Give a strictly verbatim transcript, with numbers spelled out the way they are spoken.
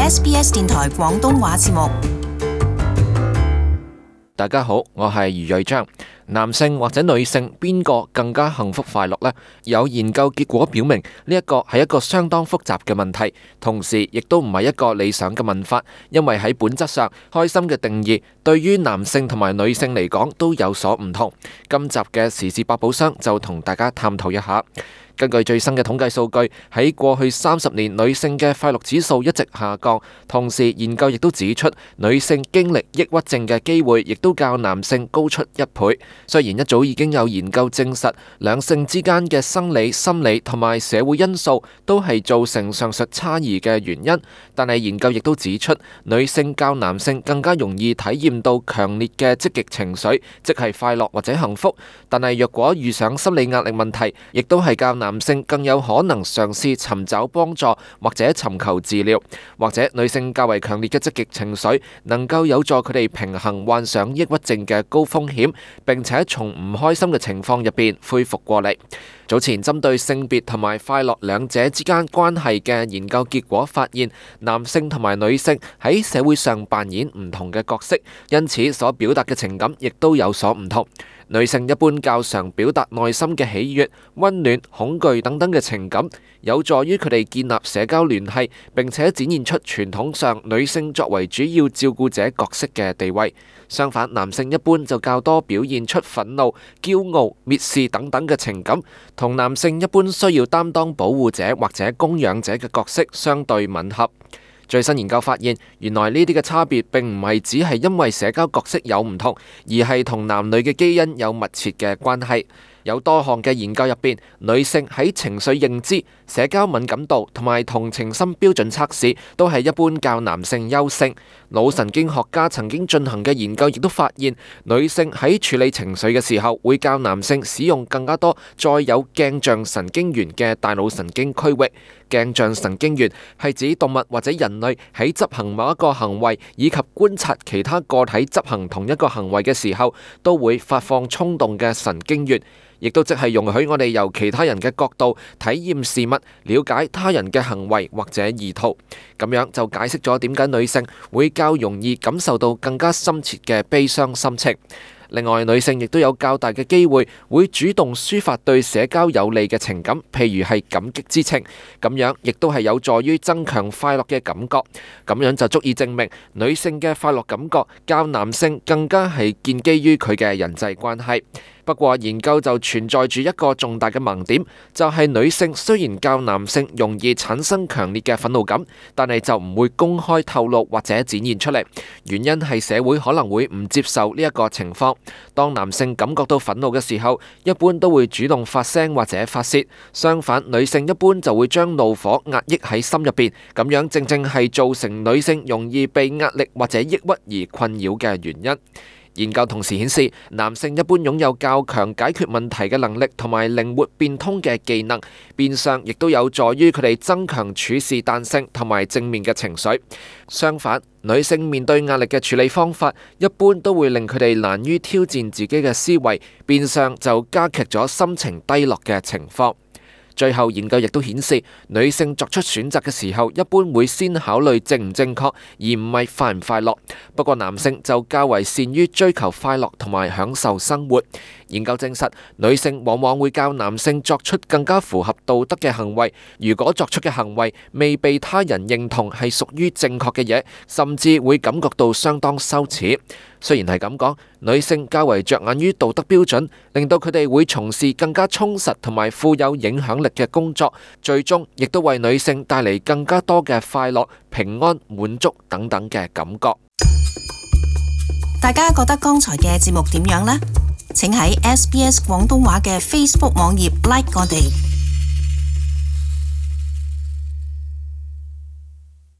S B S 電台廣東話節目。 大家好，我係余瑞章。男性或者女性邊個更加幸福快樂呢？有研究結果表明，呢一個係一個相當複雜嘅問題，同時亦都唔係一個理想嘅問法，因為喺本質上，開心嘅定義對於男性同埋女性嚟講都有所唔同。今集嘅時事百寶箱就同大家探討一下。根據最新嘅統計數據，喺過去三十年，女性嘅快樂指數一直下降。同時，研究亦都指出，女性經歷抑鬱症嘅機會亦都較男性高出一倍。雖然一早已經有研究證實，兩性之間嘅生理、心理同埋社會因素都係造成上述差異嘅原因，但係研究亦都指出，女性較男性更加容易體驗到強烈嘅積極情緒，即係快樂或者幸福。但係若果遇上心理壓力問題，亦都係較男性更有可能嘗試尋找幫助或者尋求治療，或者女性較為強烈嘅積極情緒能夠有助佢哋平衡患上抑鬱症嘅高風險，並且從唔開心嘅情況入邊恢復過嚟。早前針對性別同埋快樂兩者之間關係嘅研究結果發現，男性同埋女性喺社會上扮演唔同嘅角色，因此所表達嘅情感亦都有所唔同。女性一般較常表達內心嘅喜悅、溫暖、恐懼等等嘅情感，有助於佢哋建立社交聯繫，並且展現出傳統上女性作為主要照顧者角色嘅地位。相反，男性一般就較多表現出憤怒、驕傲、蔑視等等嘅情感，同男性一般需要擔當保護者或者供養者嘅角色相對吻合。最新研究發現，原來呢啲嘅差別並唔係只係因為社交角色有唔同，而係同男女嘅基因有密切嘅關係。有多項嘅研究入邊，女性喺情緒認知、社交敏感度同埋同情心標準測試都係一般較男性優勝。腦神經學家曾經進行嘅研究亦都發現，女性喺處理情緒嘅時候會較男性使用更加多載有鏡像神經元嘅大腦神經區域。鏡像神經元係指動物或者人類喺執行某一個行為以及觀察其他個體執行同一個行為嘅時候都會發放衝動嘅神經元，亦都即係容許我哋由其他人嘅角度體驗事物，了解他人嘅行為或者意圖。咁樣就解釋咗點解女性會較容易感受到更加深切嘅悲傷心情。另外，女性亦都有較大嘅機會會主動抒發對社交有利嘅情感，譬如係感激之情。咁樣亦都係有助於增強快樂嘅感覺。咁樣就足以證明女性嘅快樂感覺較男性更加係建基於佢嘅人際關係。不過研究就存在住一個重大嘅盲點，就係女性雖然較男性容易產生強烈嘅憤怒感，但係就唔會公開透露或者展現出嚟。原因係社會可能會唔接受呢一個情況。當男性感覺到憤怒嘅時候，一般都會主動發聲或者發洩。相反，女性一般就會將怒火壓抑喺心入邊，咁樣正正係造成女性容易被壓力或者抑鬱而困擾嘅原因。研究同時顯示，男性一般擁有較強解決問題嘅能力同埋靈活變通嘅技能，變相亦都有助於佢哋增強處事彈性同埋正面嘅情緒。相反，女性面對壓力嘅處理方法，一般都會令佢哋難於挑戰自己嘅思維，變相就加劇咗心情低落嘅情況。最後研究亦都顯示，女性作出選擇嘅時候，一般會先考慮正唔正確，而唔係快唔快樂。不過男性就較為善於追求快樂同埋享受生活。研究證實，女性往往會較男性作出更加符合道德嘅行為。如果作出嘅行為未被他人認同係屬於正確嘅嘢，甚至會感覺到相當羞恥。雖然係咁講，女性較為着眼於道德標準，令到佢哋會從事更加充實同埋富有影響力嘅工作，最終亦都為女性帶嚟更加多嘅快樂、平安、滿足等等嘅感覺。 大家覺得剛才嘅節目點樣呢？請喺 S B S 廣東話嘅 Facebook 網頁 like 我哋。